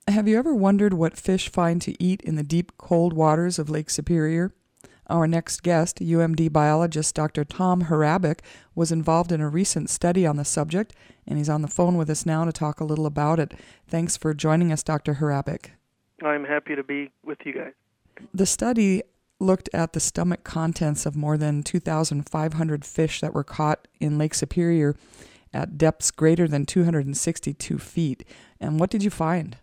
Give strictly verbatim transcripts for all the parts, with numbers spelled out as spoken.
Have you ever wondered what fish find to eat in the deep, cold waters of Lake Superior? Our next guest, U M D biologist Doctor Tom Harabik, was involved in a recent study on the subject, and he's on the phone with us now to talk a little about it. Thanks for joining us, Doctor Harabik. I'm happy to be with you guys. The study looked at the stomach contents of more than two thousand five hundred fish that were caught in Lake Superior at depths greater than two hundred sixty-two feet. And what did you find?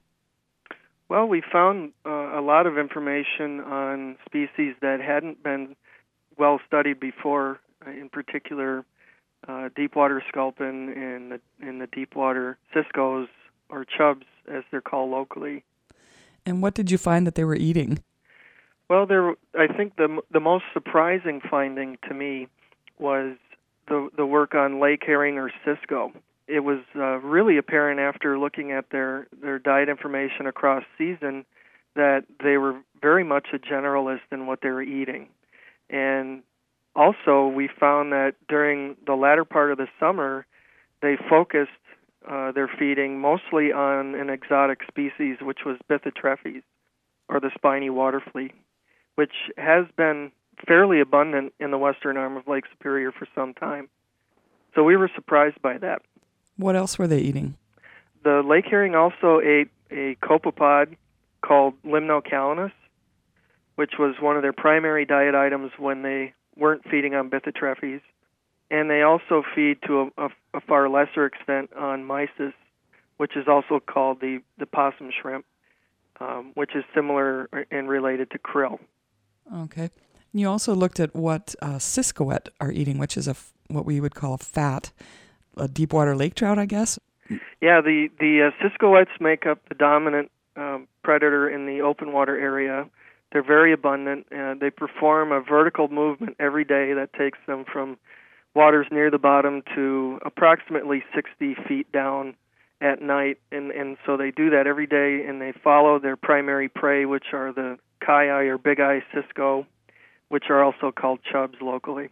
Well, we found uh, a lot of information on species that hadn't been well studied before, uh, in particular uh, deepwater sculpin and the, and the deepwater ciscos, or chubs as they're called locally. And what did you find that they were eating? Well, there, I think the the most surprising finding to me was the the work on lake herring or cisco. It was uh, really apparent after looking at their, their diet information across season that they were very much a generalist in what they were eating. And also we found that during the latter part of the summer, they focused uh, their feeding mostly on an exotic species, which was Bythotrephes, or the spiny water flea, which has been fairly abundant in the western arm of Lake Superior for some time. So we were surprised by that. What else were they eating? The lake herring also ate a copepod called Limnocalanus, which was one of their primary diet items when they weren't feeding on Bythotrephes. And they also feed to a, a, a far lesser extent on mysis, which is also called the, the possum shrimp, um, which is similar and related to krill. Okay. You also looked at what uh, ciscoette are eating, which is a f- what we would call a fat, a deepwater lake trout, I guess? Yeah, the, the uh, ciscoettes make up the dominant um, predator in the open water area. They're very abundant, and they perform a vertical movement every day that takes them from waters near the bottom to approximately sixty feet down at night. And, and so they do that every day, and they follow their primary prey, which are the kai or big eye cisco, which are also called chubs locally.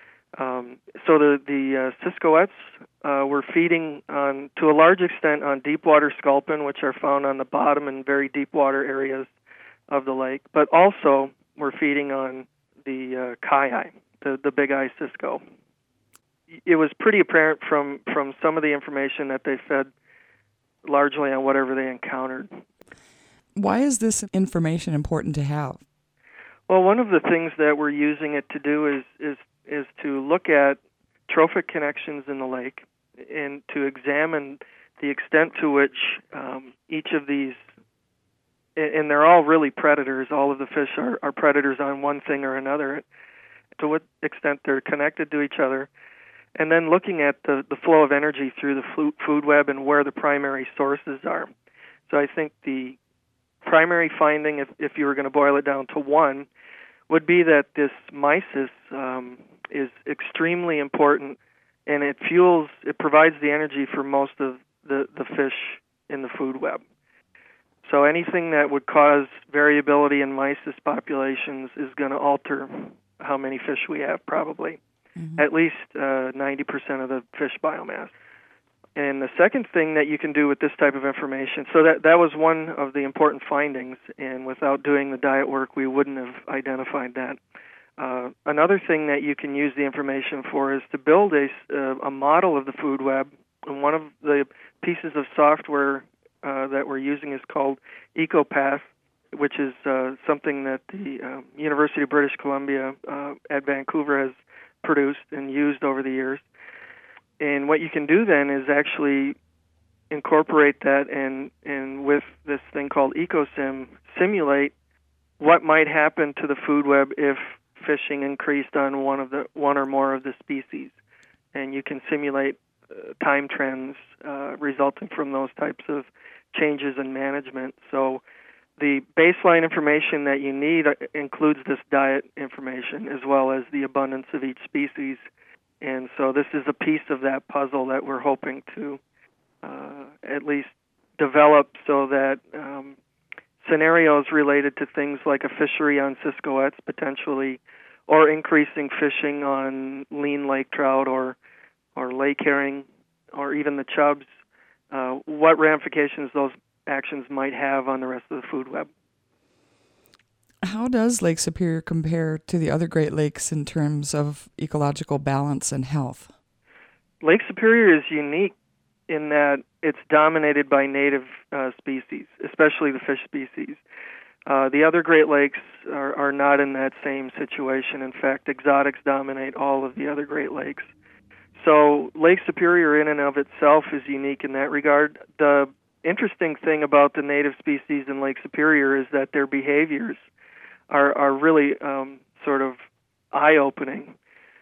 Um, so the, the uh, ciscoettes uh, were feeding on, to a large extent, on deep water sculpin, which are found on the bottom and very deep water areas of the lake, but also were feeding on the uh, kai, the, the big eye cisco. It was pretty apparent from, from some of the information that they fed largely on whatever they encountered. Why is this information important to have? Well, one of the things that we're using it to do is is is to look at trophic connections in the lake and to examine the extent to which um, each of these, and they're all really predators, all of the fish are, are predators on one thing or another, to what extent they're connected to each other, and then looking at the, the flow of energy through the food web and where the primary sources are. So I think the primary finding, if, if you were going to boil it down to one, would be that this mysis um, is extremely important, and it fuels, it provides the energy for most of the, the fish in the food web. So anything that would cause variability in mysis populations is going to alter how many fish we have, probably, mm-hmm. at least uh, ninety percent of the fish biomass. And the second thing that you can do with this type of information, so that, that was one of the important findings, and without doing the diet work, we wouldn't have identified that. Uh, another thing that you can use the information for is to build a, uh, a model of the food web, and one of the pieces of software uh, that we're using is called EcoPath, which is uh, something that the uh, University of British Columbia uh, at Vancouver has produced and used over the years. And what you can do then is actually incorporate that and, and with this thing called EcoSim, simulate what might happen to the food web if fishing increased on one of the one or more of the species. And you can simulate uh, time trends uh, resulting from those types of changes in management. So the baseline information that you need includes this diet information as well as the abundance of each species. And so this is a piece of that puzzle that we're hoping to uh, at least develop so that um, scenarios related to things like a fishery on ciscoettes potentially, or increasing fishing on lean lake trout or or lake herring, or even the chubs, uh, what ramifications those actions might have on the rest of the food web. How does Lake Superior compare to the other Great Lakes in terms of ecological balance and health? Lake Superior is unique in that it's dominated by native uh, species, especially the fish species. Uh, the other Great Lakes are, are not in that same situation. In fact, exotics dominate all of the other Great Lakes. So Lake Superior in and of itself is unique in that regard. The interesting thing about the native species in Lake Superior is that their behaviors are, are really um, sort of eye-opening.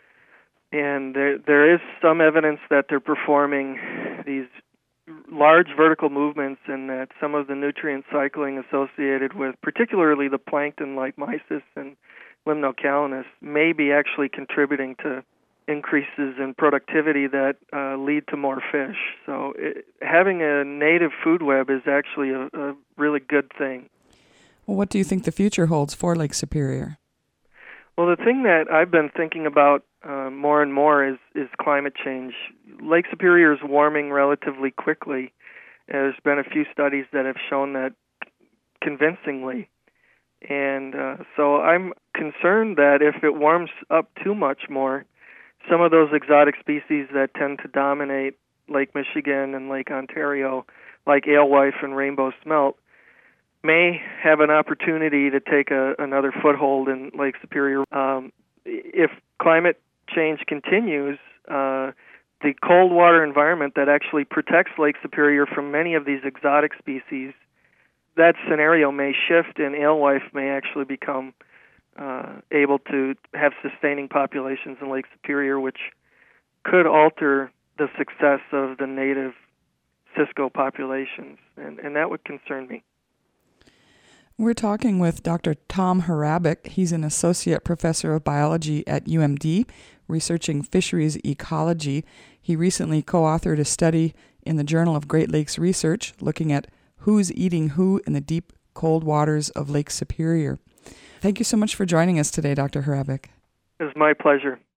And there, there is some evidence that they're performing these large vertical movements and that some of the nutrient cycling associated with particularly the plankton like mysis and limnocalanus may be actually contributing to increases in productivity that uh, lead to more fish. So it, having a native food web is actually a, a really good thing. Well, what do you think the future holds for Lake Superior? Well, the thing that I've been thinking about uh, more and more is, is climate change. Lake Superior is warming relatively quickly. There's been a few studies that have shown that convincingly. And uh, so I'm concerned that if it warms up too much more, some of those exotic species that tend to dominate Lake Michigan and Lake Ontario, like alewife and rainbow smelt, may have an opportunity to take a, another foothold in Lake Superior. Um, if climate change continues, uh, the cold water environment that actually protects Lake Superior from many of these exotic species, that scenario may shift and alewife may actually become uh, able to have sustaining populations in Lake Superior, which could alter the success of the native cisco populations, and, and that would concern me. We're talking with Doctor Tom Harabik. He's an associate professor of biology at U M D, researching fisheries ecology. He recently co-authored a study in the Journal of Great Lakes Research looking at who's eating who in the deep, cold waters of Lake Superior. Thank you so much for joining us today, Doctor Harabik. It was my pleasure.